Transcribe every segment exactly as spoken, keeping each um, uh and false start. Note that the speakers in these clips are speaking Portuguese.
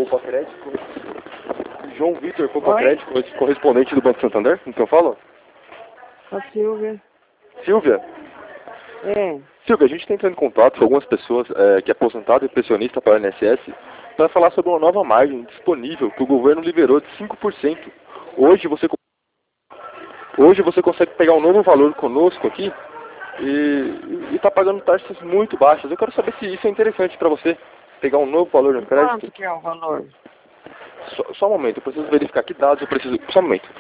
Poupa Crédito. João Vitor Poupa Crédito, correspondente do Banco Santander, com quem eu falo? A Silvia. Silvia? É. Silvia, a gente está entrando em contato com algumas pessoas é, que é aposentado e pensionista para o I N S S para falar sobre uma nova margem disponível que o governo liberou de cinco por cento. Hoje você, hoje você consegue pegar um novo valor conosco aqui e está pagando taxas muito baixas. Eu quero saber se isso é interessante para você, pegar um novo valor no crédito. Quanto que é o valor? Só, só um momento, eu preciso verificar que dados eu preciso... Só um momento.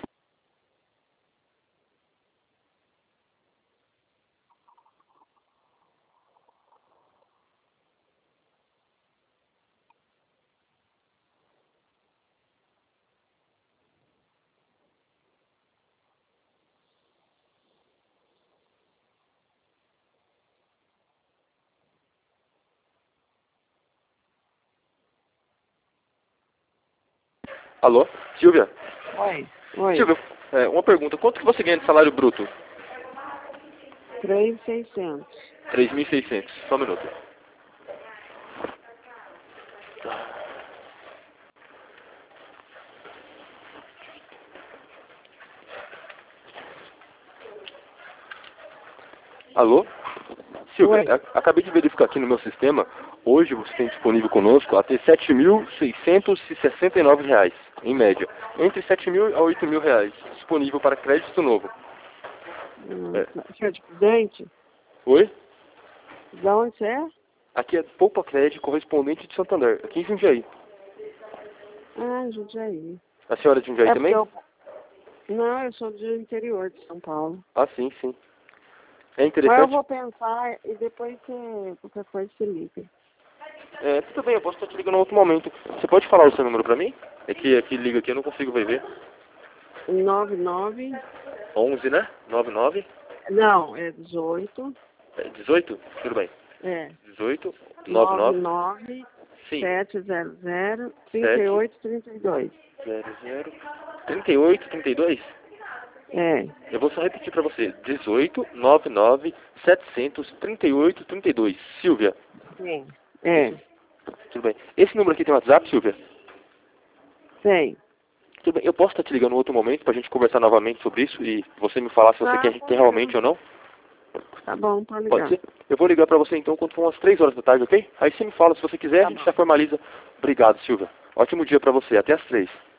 Alô? Silvia? Oi. Oi. Silvia, é, uma pergunta. Quanto que você ganha de salário bruto? três mil e seiscentos. três mil e seiscentos. Só um minuto. Alô? Silvia, Oi. a- acabei de verificar aqui no meu sistema. Hoje você tem disponível conosco até sete mil seiscentos e sessenta e nove reais, em média. Entre sete mil a oito mil reais, disponível para crédito novo. Hum, É. Você é de Prudente? Oi? Da onde você é? Aqui é Poupa Crédito, correspondente de Santander, aqui em Jundiaí. Ah, Jundiaí. A senhora é de Jundiaí É também? porque eu... Não, eu sou do interior de São Paulo. Ah, sim, sim. É Mas eu interessante? vou pensar e depois você, qualquer coisa você liga. É, tudo bem, eu posso estar te ligando em outro momento. Você pode falar o seu número pra mim? É que aqui liga aqui, eu não consigo ver. nove nove... onze, né? nove nove? Não, é dezoito. É, dezoito? Tudo bem. É. dezoito, nove nove nove, nove sim, sete zero zero trinta e oito trinta e dois. zero zero, trinta e oito, trinta e dois? É. Eu vou só repetir pra você. dezoito, nove nove, setecentos, trinta e oito, trinta e dois. Silvia. Sim. É. Tudo bem. Esse número aqui tem WhatsApp, Silvia? Tem. Tudo bem. Eu posso estar te ligando em outro momento pra gente conversar novamente sobre isso e você me falar se você Tá, quer, quer realmente ou não? tá bom, pode Pode ligar. ser? Eu vou ligar pra você então quando for umas três horas da tarde, ok? Aí você me fala, se você quiser, Tá a gente bom. já formaliza. Obrigado, Silvia. Ótimo dia pra você. Até às três.